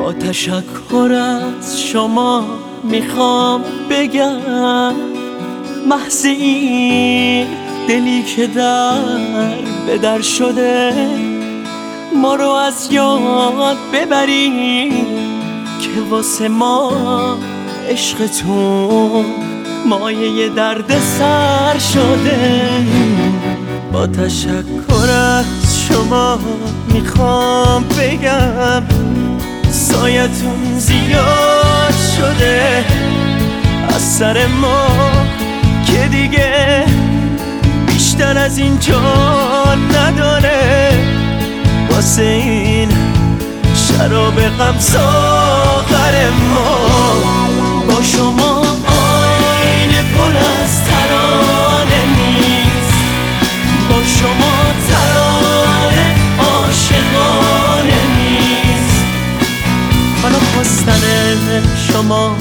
با تشکر از شما میخوام بگم محض این دلی که در به در شده ما رو از یاد ببری که واسه ما عشقتون مایه درد سر شده. با تشکر از شما میخوام بگم سایتون زیاد شده از سر ما که دیگه بیشتر از اینجا نداره. واسه این شراب غم ساغر ما با شما آینه پر از ترانه نیست، با شما ترانه عاشقانه نیست. حالا خواستن شما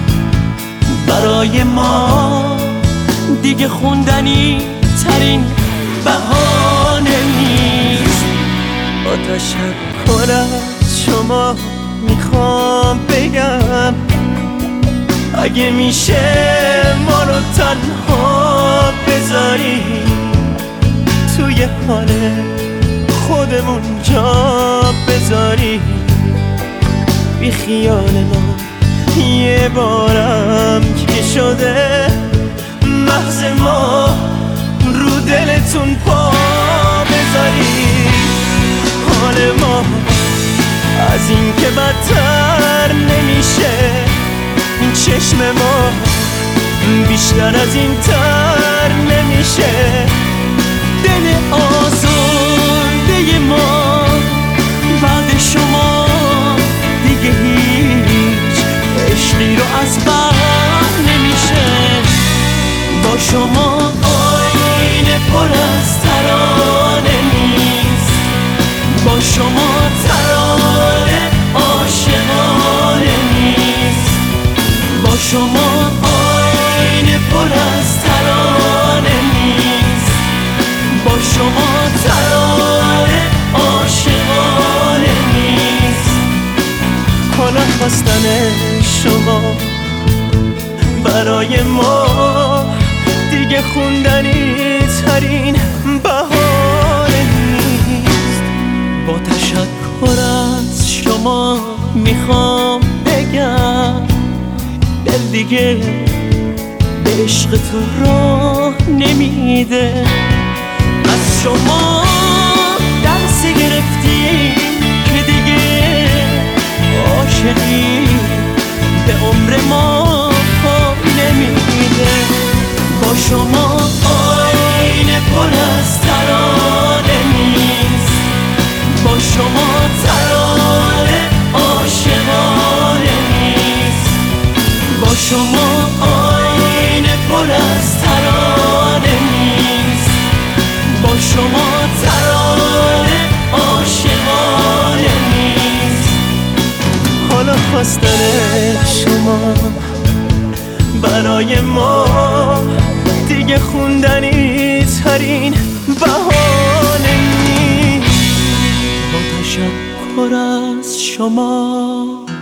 برای ما دیگه خوندنی ترین بهانه نیست. با تشکر از شما میخوام بگم اگه میشه ما رو تنها بذاری توی حال خودمون جا بذاری، بی خیال ما یه بارم که شده محض ما رو دلتون پا بذاری. حال ما از این که بدتر نمیشه، این چشم ما بیشتر از این تر نمیشه. دل آزرده ما بعد شما دیگه هیچ عشقی رو از بر نمیشه. با شما آینه پر از ترانه نیست، با شما ترانه عاشقانه نیست. با شما آینه پر از ترانه نیست، با شما ترانه عاشقانه نیست. حالا خواستن شما برای ما دیگه خوندنی ترین بهانه نیست. با تشکر از شما میخوام بگم دل دیگه به عشق تو راه نمیده. از شما درس گرفتی که دیگه عاشقی به عمر ما پا نمیده. با شما آینه پر از ترانه نیست، با شما ترانه عاشقانه نیست. با شما آینه پر از ترانه نیست، با شما ترانه عاشقانه نیست. حالا خواستن شما برای ما دیگه خوندنی ترین بهانه نیست. با تشکر از شما